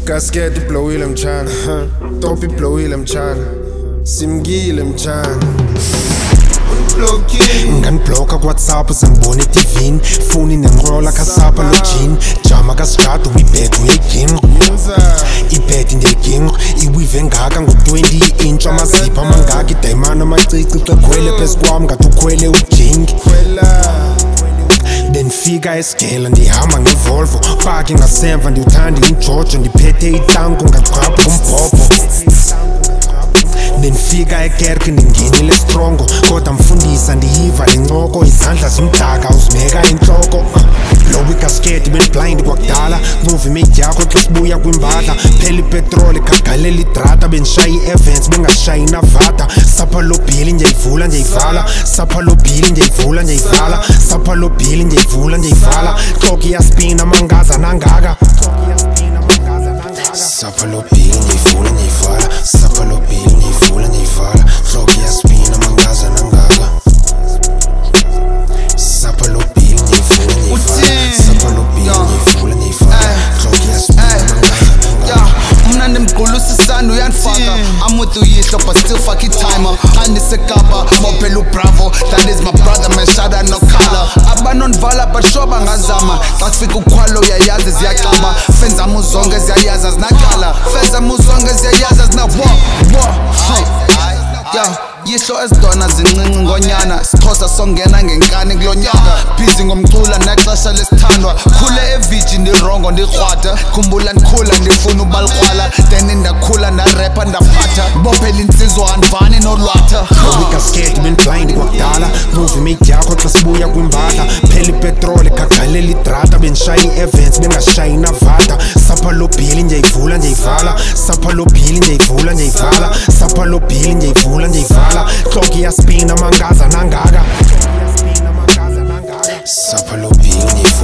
Gasket iblowile mchana, top iblowile mchana, simgile mchana. Nganibloka ku-WhatsApp sangibona eTV, foni nenqola khasapha lo jean, jama kasijado uyibhede uyeginqo, ibhede ndiyeginqo, iwive engaka ngo-20 inch amazipha amangaka, idayimana amacici xekhwele phezu kwami ngathi ukhwele ujingi. Benfika esigela ndihamba ngevolvo, paki ngasemva ndiwuthanda imjojo, ndiphethe itanku ngaqapha umbhobho. Benfika ekerke ndingenile strongo, kodwa mfundisa ndiyiva lencoko, izandla zimdaka uzimeka intloko. Lobu igasketi benblind kwakudala, ncova imate yakho xa sibuya kwimbadla, phela ipetroli khagalela idrata, bendishaya i-Evans bengashayi inavada. Sapha lo bhili ndiyayivula ndiyayivala, sapha lo bhili ndiyayivula ndiyayivala, sapha lo bhili ndiyayivula ndiyayivala, xoko iyaspina mangaza nangaka. Sapha lo bhili ndiyayivula ndiyayivala, sapha lo bhili ndiyayivula ndiyayivala, xoko iyaspina mangaza nangaka. Sapha lo bhili ndiyayivula ndiyayivala, sapha lo bhili ndiyayivula ndiyayivala, xoko iyaspina mangaza nangaka. Mna ndimgqulusisana uyanifaka, I'm with uyihlo but still fuck it timer. Andisekapa, mophela ubravo, that is my brother man, shada no color. Abanondivala but sure bangazama, xa kufika ukhwalo uyayazi ziyaxaba, fenza muzonke ziyayazi azinakala, fenza muzonke ziyayazi azinawo. Yihlo ezidona zincinci ngonyana, Sixhosa songena ngenkani kulo nyaka, busy ngomcula nexesha lesithandwa, khule eviji ndirongo ndikrwada, khumbula ndikhula ndifuna ubalikrwala, then ndakhula ndarepa ndaphatha, bophela insizwa andivani nolwatha. Igasketi benblind kwakudala, ncova imate yakho xa sibuya kwimbadla, phela ipetroli khagalela idrata, bendishaya i-Evans bengashayi inavada. Sapha lo bhili ndiyayivula ndiyayivala, sapha lo bhili ndiyayivula ndiyayivala, sapha lo bhili ndiyayivula ndiyayivala, xoko iyaspina mangaza nangaka. Sapha lo bhili